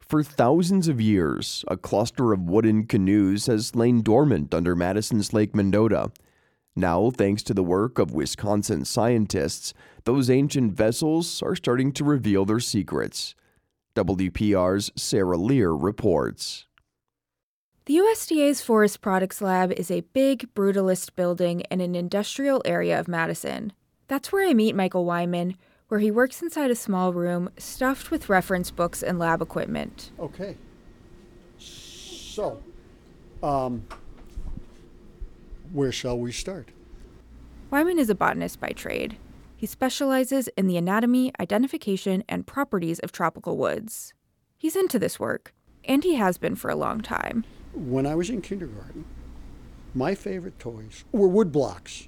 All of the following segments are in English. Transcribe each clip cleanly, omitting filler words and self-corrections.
For thousands of years, a cluster of wooden canoes has lain dormant under Madison's Lake Mendota. Now, thanks to the work of Wisconsin scientists, those ancient vessels are starting to reveal their secrets. WPR's Sarah Lear reports. The USDA's Forest Products Lab is a big, brutalist building in an industrial area of Madison. That's where I meet Michael Wyman, where he works inside a small room stuffed with reference books and lab equipment. Okay. So, where shall we start? Wyman is a botanist by trade. He specializes in the anatomy, identification, and properties of tropical woods. He's into this work, and he has been for a long time. When I was in kindergarten, my favorite toys were wood blocks.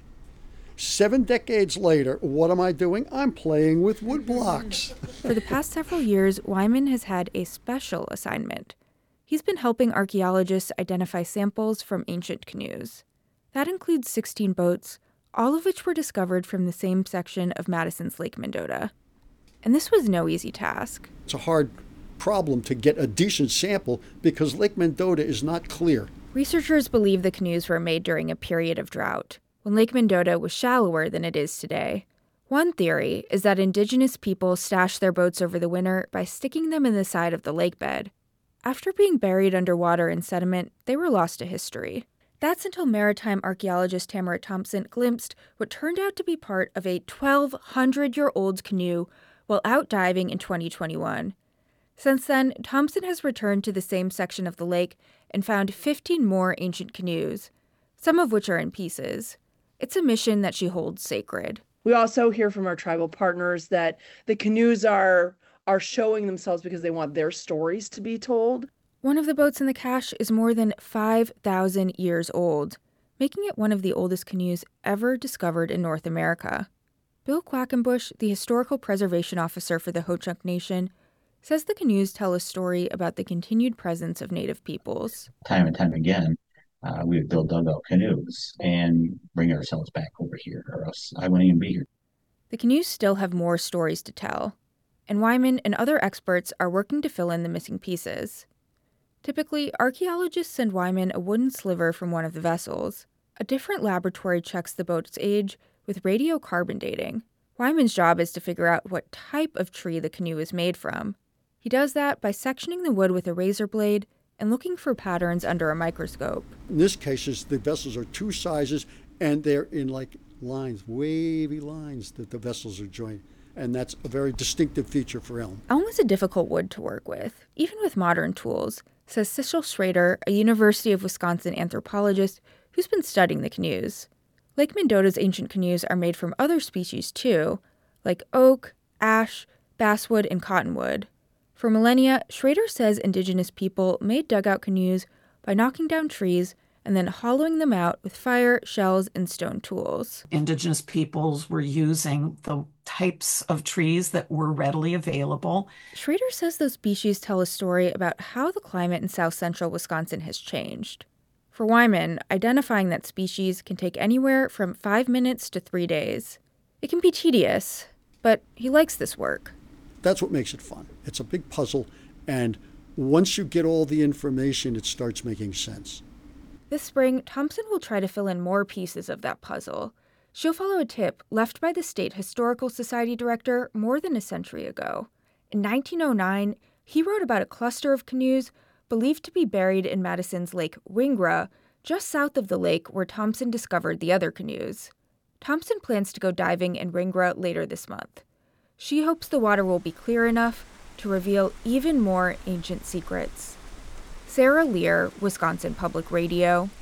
7 decades later, what am I doing? I'm playing with wood blocks. For the past several years, Wyman has had a special assignment. He's been helping archaeologists identify samples from ancient canoes. That includes 16 boats, all of which were discovered from the same section of Madison's Lake Mendota. And this was no easy task. It's a hard problem to get a decent sample because Lake Mendota is not clear. Researchers believe the canoes were made during a period of drought, when Lake Mendota was shallower than it is today. One theory is that indigenous people stashed their boats over the winter by sticking them in the side of the lake bed. After being buried underwater in sediment, they were lost to history. That's until maritime archaeologist Tamara Thompson glimpsed what turned out to be part of a 1,200-year-old canoe while out diving in 2021. Since then, Thompson has returned to the same section of the lake and found 15 more ancient canoes, some of which are in pieces. It's a mission that she holds sacred. We also hear from our tribal partners that the canoes are showing themselves because they want their stories to be told. One of the boats in the cache is more than 5,000 years old, making it one of the oldest canoes ever discovered in North America. Bill Quackenbush, the historical preservation officer for the Ho-Chunk Nation, says the canoes tell a story about the continued presence of Native peoples. Time and time again, we would build dugout canoes and bring ourselves back over here, or else I wouldn't even be here. The canoes still have more stories to tell, and Wyman and other experts are working to fill in the missing pieces. Typically, archaeologists send Wyman a wooden sliver from one of the vessels. A different laboratory checks the boat's age with radiocarbon dating. Wyman's job is to figure out what type of tree the canoe is made from. He does that by sectioning the wood with a razor blade and looking for patterns under a microscope. In this case, the vessels are 2 sizes, and they're in like lines, wavy lines that the vessels are joined. And that's a very distinctive feature for elm. Elm is a difficult wood to work with, even with modern tools, says Cecil Schrader, a University of Wisconsin anthropologist who's been studying the canoes. Lake Mendota's ancient canoes are made from other species too, like oak, ash, basswood, and cottonwood. For millennia, Schrader says indigenous people made dugout canoes by knocking down trees and then hollowing them out with fire, shells, and stone tools. Indigenous peoples were using the types of trees that were readily available. Schrader says those species tell a story about how the climate in south central Wisconsin has changed. For Wyman, identifying that species can take anywhere from 5 minutes to 3 days. It can be tedious, but he likes this work. That's what makes it fun. It's a big puzzle, and once you get all the information, it starts making sense. This spring, Thompson will try to fill in more pieces of that puzzle. She'll follow a tip left by the State Historical Society director more than a century ago. In 1909, he wrote about a cluster of canoes believed to be buried in Madison's Lake Wingra, just south of the lake where Thompson discovered the other canoes. Thompson plans to go diving in Wingra later this month. She hopes the water will be clear enough to reveal even more ancient secrets. Sarah Lear, Wisconsin Public Radio.